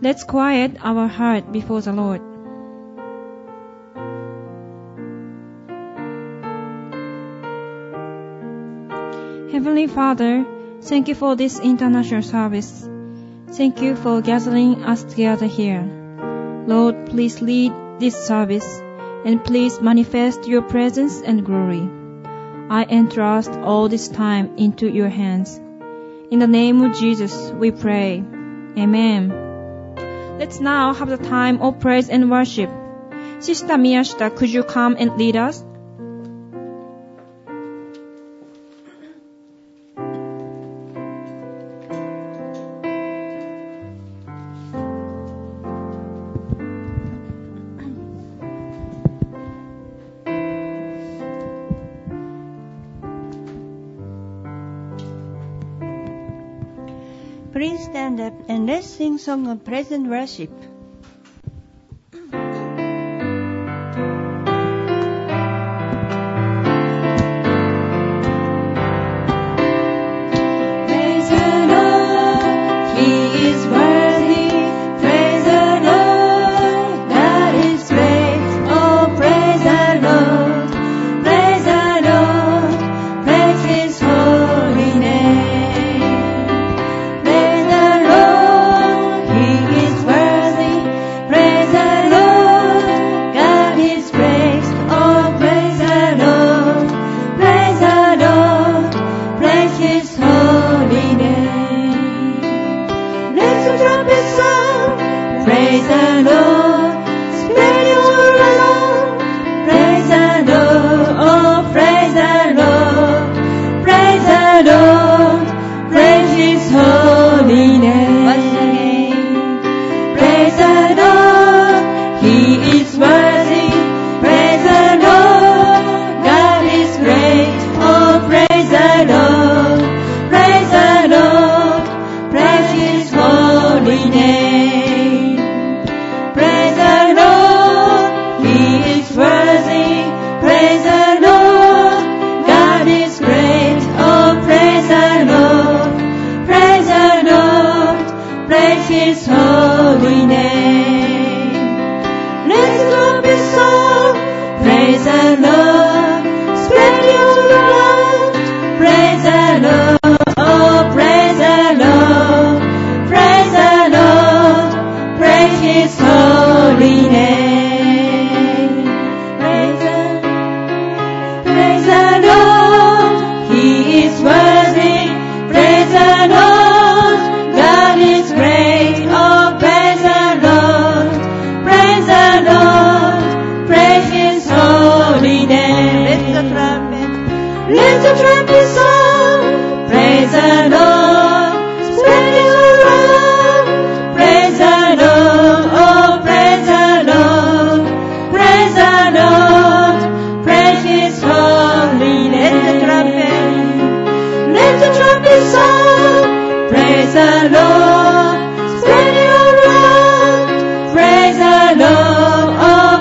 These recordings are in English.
Let's quiet our heart before the Lord. Heavenly Father, thank you for this international service. Thank you for gathering us together here. Lord, please lead this service and please manifest your presence and glory. I entrust all this time into your hands. In the name of Jesus, we pray. Amen. Let's now have the time of praise and worship. Sister Miyashita, could you come and lead us? Please stand up and let's sing song of praise and worship.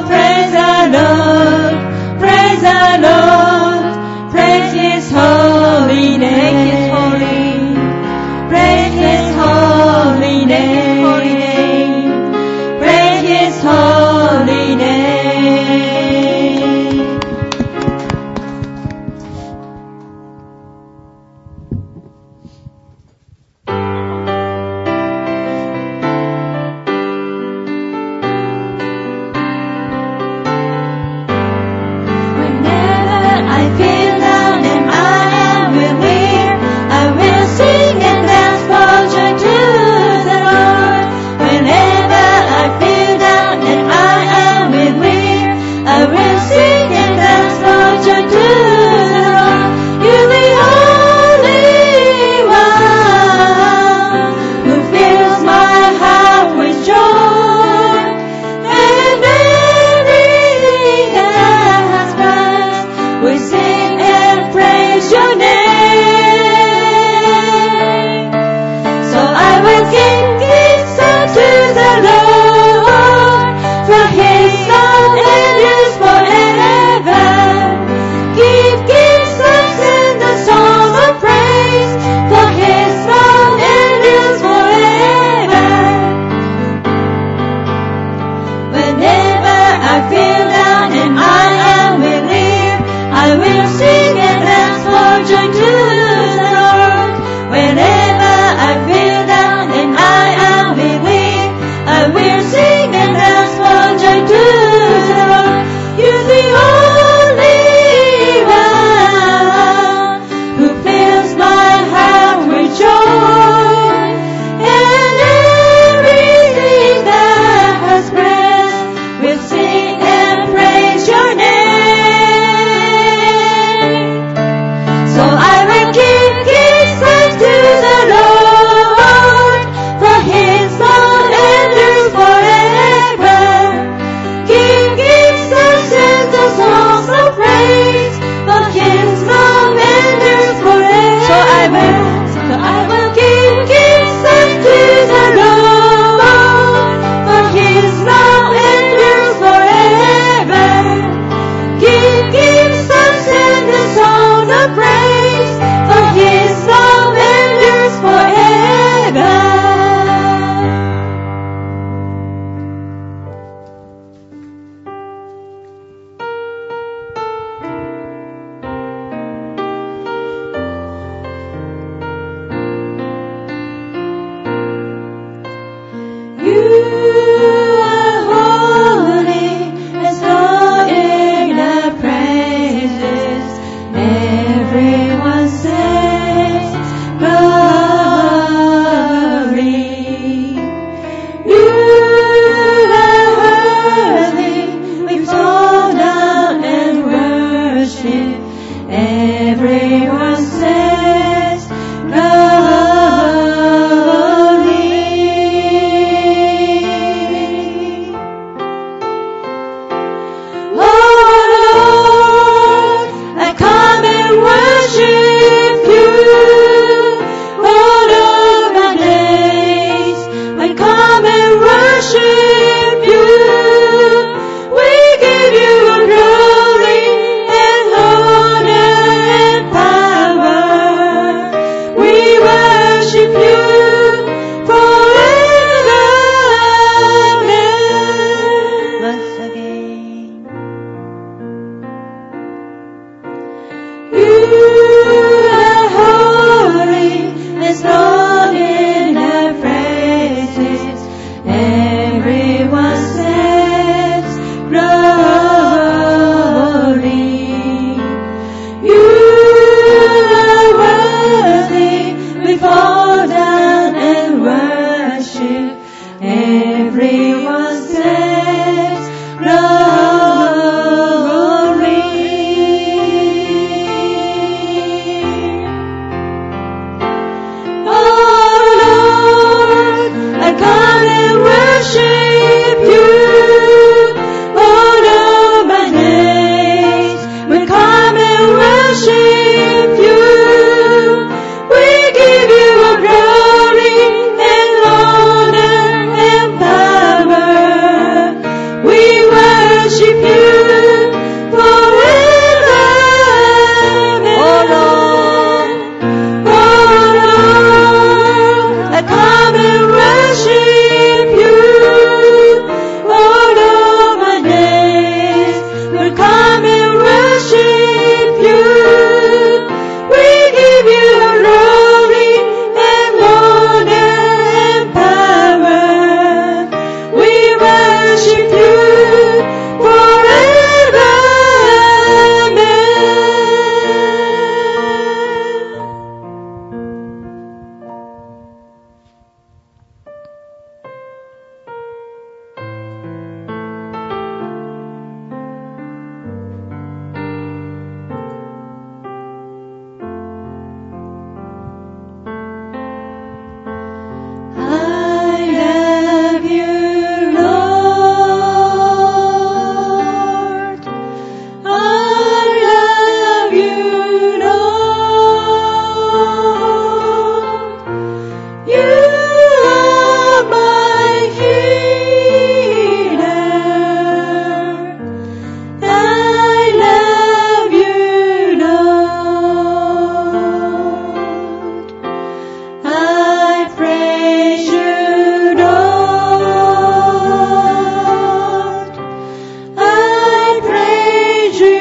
Praise the Lord, praise His holy come and worship you. We give you glory and honor and power. We worship you forever. Amen. Once again. You are holy, as long in our praises. Everyone says glory. You are worthy. We fall down and worship. Everyone says glory. Oh Lord, I come and worship you. All of my days we come and worship you. We give you a glory and honor and power. We worship you forever. Oh Lord, Oh Lord, I come and worship you. All of my days we come and worship you. We give you glory and honor and power. We worship you forever. I love you, Lord. I love you, Lord. You are my healer. I love you, Lord. I praise you, Lord. I praise you,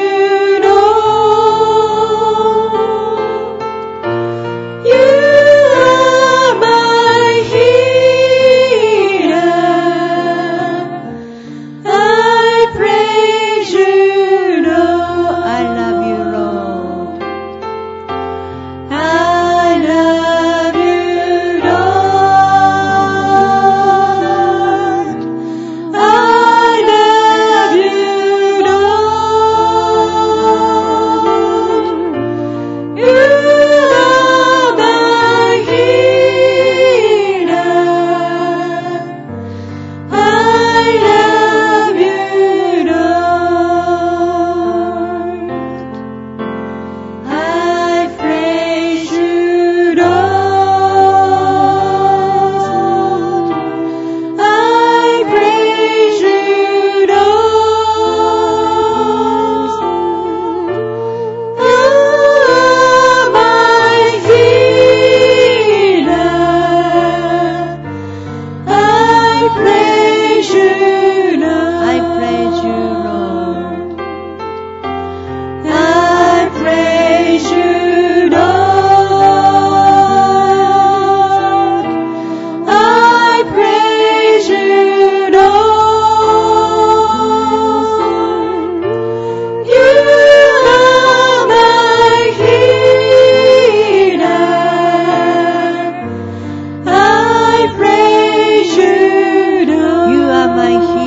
Lord. You are my healer. I praise you, Lord. I love you, Lord. I love you, Lord. I love you, Lord. You are my healer. I love you, Lord. I praise you, Lord. I praise you, Lord. You are my healer. I praise you, Lord. I praise you, Lord. I praise you, Lord. I praise you, Lord. You are my healer. I praise you, Lord. You are my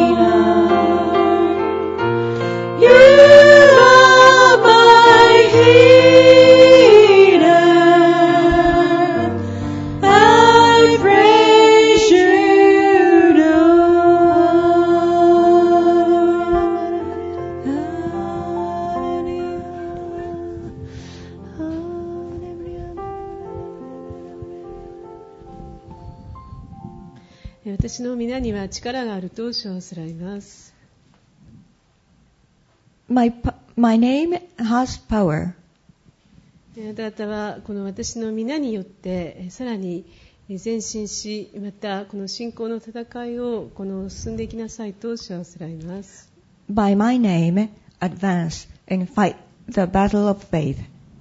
私の皆には力があると称せられます。 My name has power. あなた方はこの私の皆によってさらに前進し、またこの信仰の戦いを進んでいきなさいと称せられます。 By my name, advance and fight the battle of faith.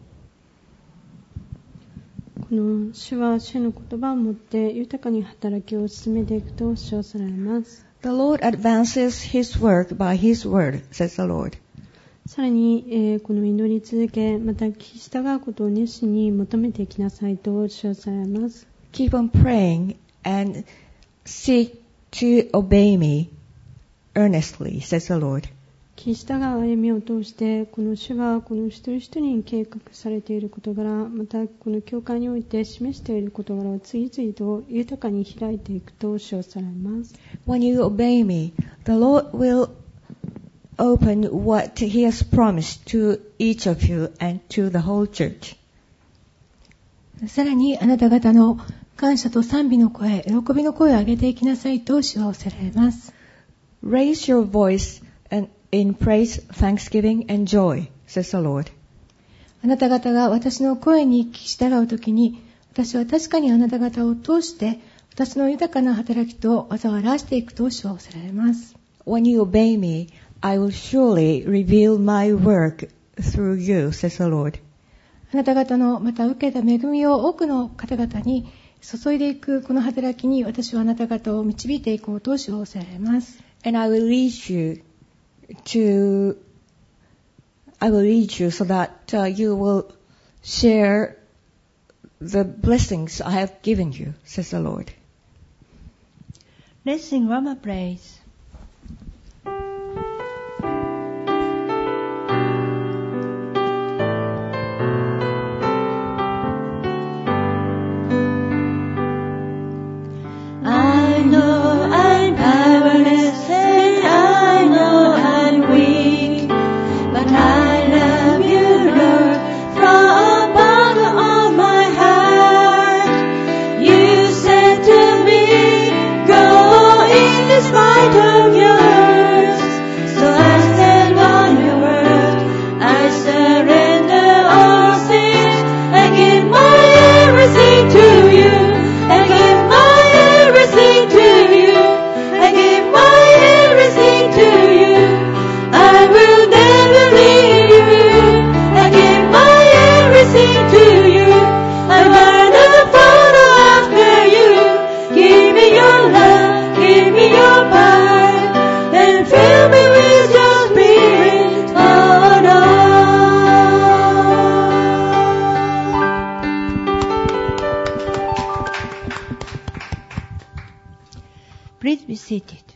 この主は主の言葉をもって豊かに働きを進めていくと称せられます。 The Lord advances His work by His word, says the Lord. さらに、この祈り続け、また聞き従うことを熱心に求めていきなさいと称せられます。 Keep on praying and seek to obey me earnestly, says the Lord. 聞き従う歩みを通して、この主はこの一人一人に計画されている事柄、またこの教会において示している事柄を次々と豊かに開いていくと称されます。 When you obey me, the Lord will open what He has promised to each of you and to the whole church. さらにあなた方の感謝と賛美の声、喜びの声を上げていきなさいと主は仰せられます。 Raise your voice in praise, thanksgiving, and joy, says the Lord. あなた方が私の声に聞き従うときに、私は確かにあなた方を通して私の豊かな働きと技を表していくと主は仰せられます。 When you obey me, I will surely reveal my work through you, says the Lord. あなた方のまた受けた恵みを多くの方々に注いでいくこの働きに、私はあなた方を導いていこうと主は仰せられます。 And I will lead you so that you will share the blessings I have given you, says the Lord. Let's sing Rama praise. I know I'm powerless and I know I'm weak, but I love you, Lord, from the bottom of my heart. You said to me, go in this might of yours. So I stand on your word. I surrender all things. I give my everything to you. I give my everything to you. I give my everything to you. I will never leave you. I give my everything to you. I wanna follow after you. Give me your love, give me your power, and fill me with your spirit, oh Lord. Please be seated.